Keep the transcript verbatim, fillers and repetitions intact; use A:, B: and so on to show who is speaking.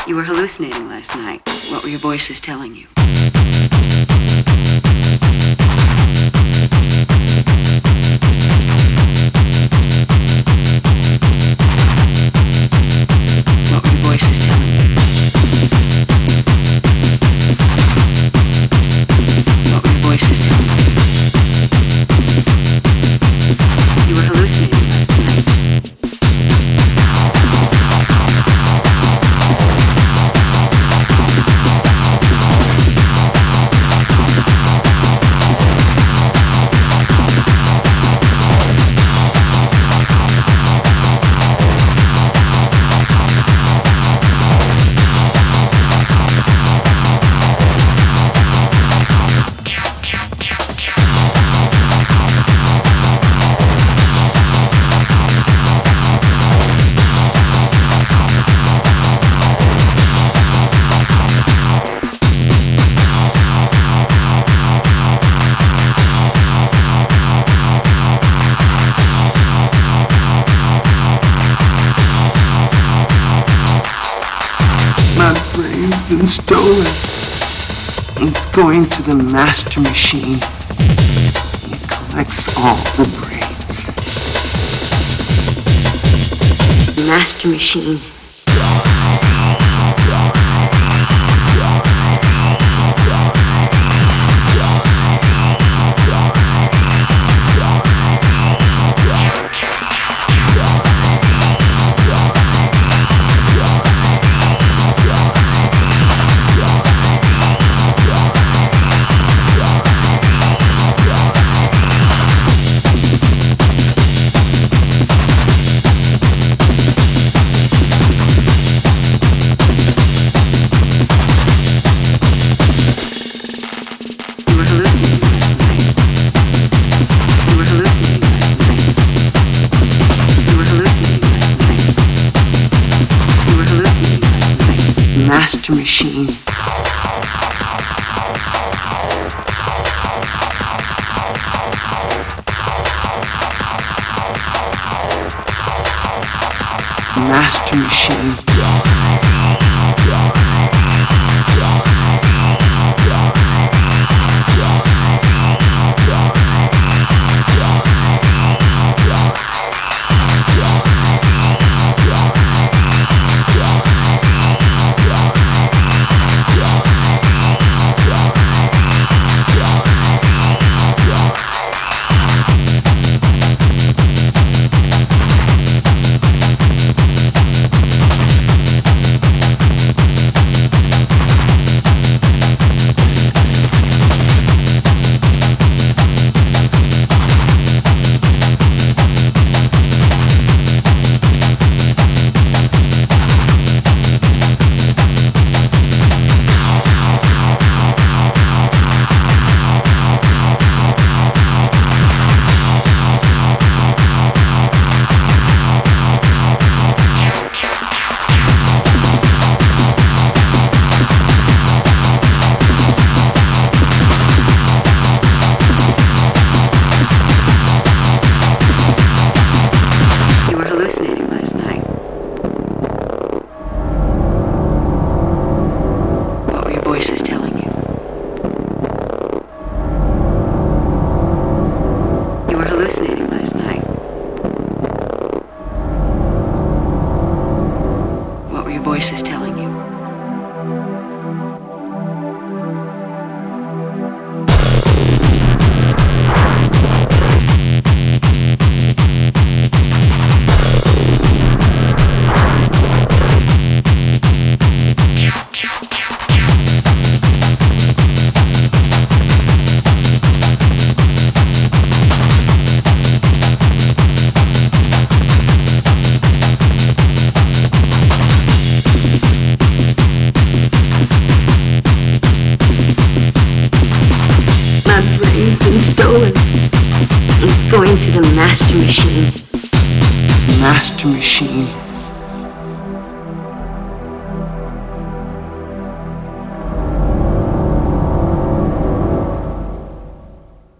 A: You were hallucinating last night. What were your voices telling you? What were your voices telling you? What were your voices telling you? You were hallucinating last night.
B: Been stolen. It's going to the master machine. It collects all the brains.
A: Master machine.
B: Master machine. Master machine. Voices telling you. You were hallucinating last night. What were your voices telling you? Stolen. It's going to the master machine. Master machine.